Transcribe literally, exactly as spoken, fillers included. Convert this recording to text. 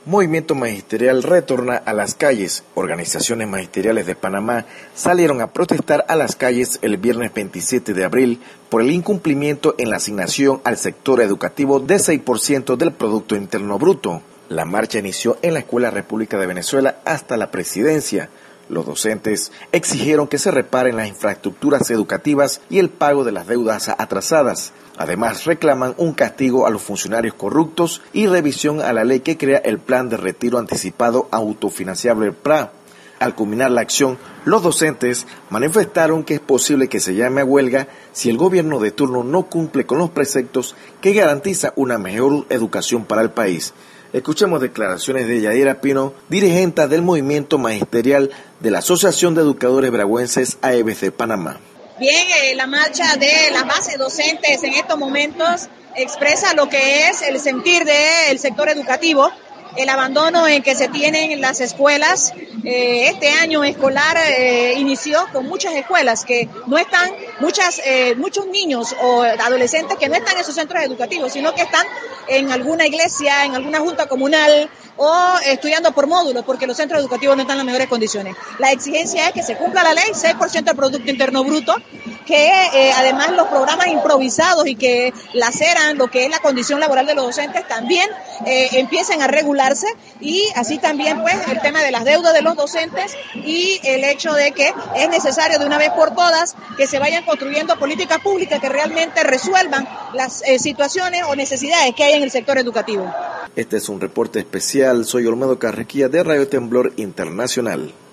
Movimiento Magisterial retorna a las calles. Organizaciones magisteriales de Panamá salieron a protestar a las calles el viernes veintisiete de abril por el incumplimiento en la asignación al sector educativo de seis por ciento del Producto Interno Bruto. La marcha inició en la Escuela República de Venezuela hasta la Presidencia. Los docentes exigieron que se reparen las infraestructuras educativas y el pago de las deudas atrasadas. Además, reclaman un castigo a los funcionarios corruptos y revisión a la ley que crea el Plan de Retiro Anticipado Autofinanciable P R A. Al culminar la acción, los docentes manifestaron que es posible que se llame a huelga si el gobierno de turno no cumple con los preceptos que garantiza una mejor educación para el país. Escuchemos declaraciones de Yadira Pino, dirigente del movimiento magisterial de la Asociación de Educadores Veragüenses A E B C Panamá. Bien, eh, la marcha de las bases docentes en estos momentos expresa lo que es el sentir del sector educativo, el abandono en que se tienen las escuelas. Eh, este año escolar eh, inició con muchas escuelas que no están, muchas, eh, muchos niños o adolescentes que no están en sus centros educativos, sino que están en alguna iglesia, en alguna junta comunal o estudiando por módulos, porque los centros educativos no están en las mejores condiciones. La exigencia es que se cumpla la ley, seis por ciento del Producto Interno Bruto, que eh, además los programas improvisados y que laceran lo que es la condición laboral de los docentes también eh, empiecen a regularse, y así también pues el tema de las deudas de los docentes y el hecho de que es necesario de una vez por todas que se vayan construyendo políticas públicas que realmente resuelvan las eh, situaciones o necesidades que hay en el sector educativo. Este es un reporte especial. Soy Olmedo Carrequilla de Radio Temblor Internacional.